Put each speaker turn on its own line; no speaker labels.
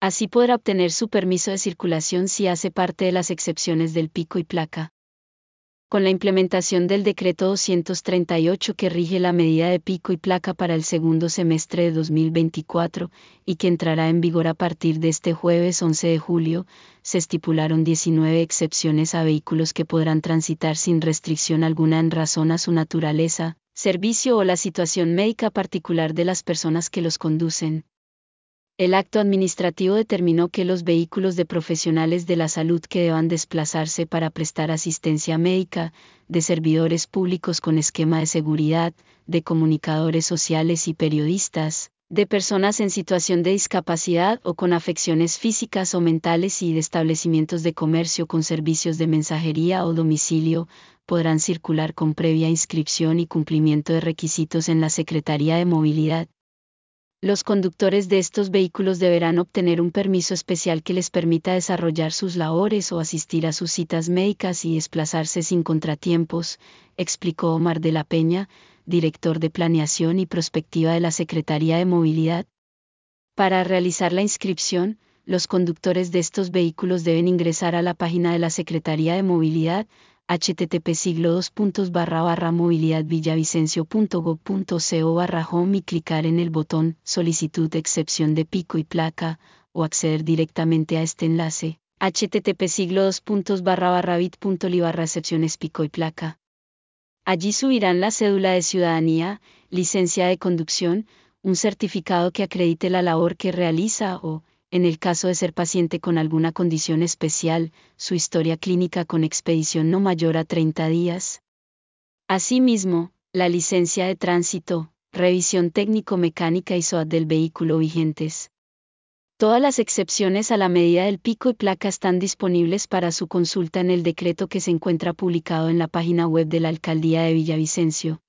Así podrá obtener su permiso de circulación si hace parte de las excepciones del pico y placa. Con la implementación del Decreto 238 que rige la medida de pico y placa para el segundo semestre de 2024, y que entrará en vigor a partir de este jueves 11 de julio, se estipularon 19 excepciones a vehículos que podrán transitar sin restricción alguna en razón a su naturaleza, servicio o la situación médica particular de las personas que los conducen. El acto administrativo determinó que los vehículos de profesionales de la salud que deban desplazarse para prestar asistencia médica, de servidores públicos con esquema de seguridad, de comunicadores sociales y periodistas, de personas en situación de discapacidad o con afecciones físicas o mentales y de establecimientos de comercio con servicios de mensajería o domicilio, podrán circular con previa inscripción y cumplimiento de requisitos en la Secretaría de Movilidad. Los conductores de estos vehículos deberán obtener un permiso especial que les permita desarrollar sus labores o asistir a sus citas médicas y desplazarse sin contratiempos, explicó Omar de la Peña, director de Planeación y Prospectiva de la Secretaría de Movilidad. Para realizar la inscripción, los conductores de estos vehículos deben ingresar a la página de la Secretaría de Movilidad, http://movilidadvillavicencio.gov.co/home y clicar en el botón Solicitud de excepción de pico y placa, o acceder directamente a este enlace, http://bit.ly/excepciones pico y placa. Allí subirán la cédula de ciudadanía, licencia de conducción, un certificado que acredite la labor que realiza o, en el caso de ser paciente con alguna condición especial, su historia clínica con expedición no mayor a 30 días. Asimismo, la licencia de tránsito, revisión técnico-mecánica y SOAT del vehículo vigentes. Todas las excepciones a la medida del pico y placa están disponibles para su consulta en el decreto que se encuentra publicado en la página web de la Alcaldía de Villavicencio.